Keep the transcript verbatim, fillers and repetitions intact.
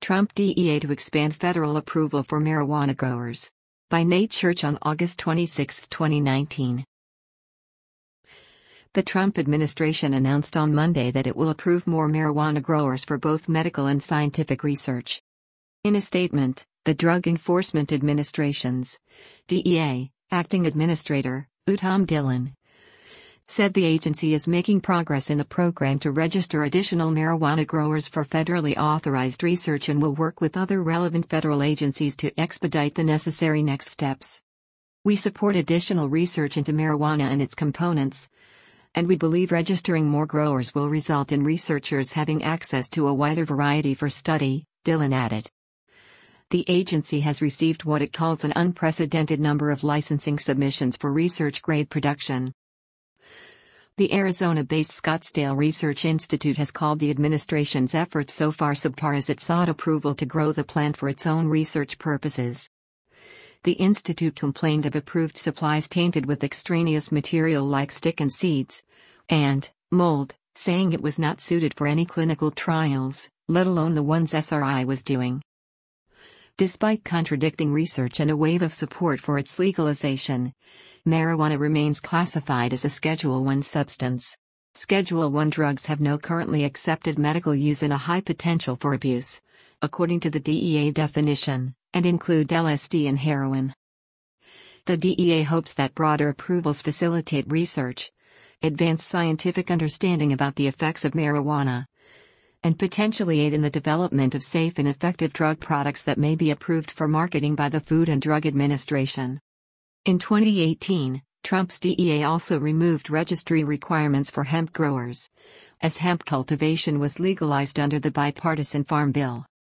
Trump D E A to expand federal approval for marijuana growers. By Nate Church on August twenty-sixth, twenty nineteen. The Trump administration announced on Monday that it will approve more marijuana growers for both medical and scientific research. In a statement, the Drug Enforcement Administration's D E A acting administrator, Uttam Dhillon, said the agency is making progress in the program to register additional marijuana growers for federally authorized research and will work with other relevant federal agencies to expedite the necessary next steps. We support additional research into marijuana and its components, and we believe registering more growers will result in researchers having access to a wider variety for study, Dhillon added. The agency has received what it calls an unprecedented number of licensing submissions for research-grade production. The Arizona-based Scottsdale Research Institute has called the administration's efforts so far subpar as it sought approval to grow the plant for its own research purposes. The institute complained of approved supplies tainted with extraneous material like stick and seeds, and mold, saying it was not suited for any clinical trials, let alone the ones S R I was doing. Despite contradicting research and a wave of support for its legalization, marijuana remains classified as a Schedule one substance. Schedule one drugs have no currently accepted medical use and a high potential for abuse, according to the D E A definition, and include L S D and heroin. The D E A hopes that broader approvals facilitate research, advance scientific understanding about the effects of marijuana, and potentially aid in the development of safe and effective drug products that may be approved for marketing by the Food and Drug Administration. In twenty eighteen, Trump's D E A also removed registry requirements for hemp growers, as hemp cultivation was legalized under the bipartisan Farm Bill.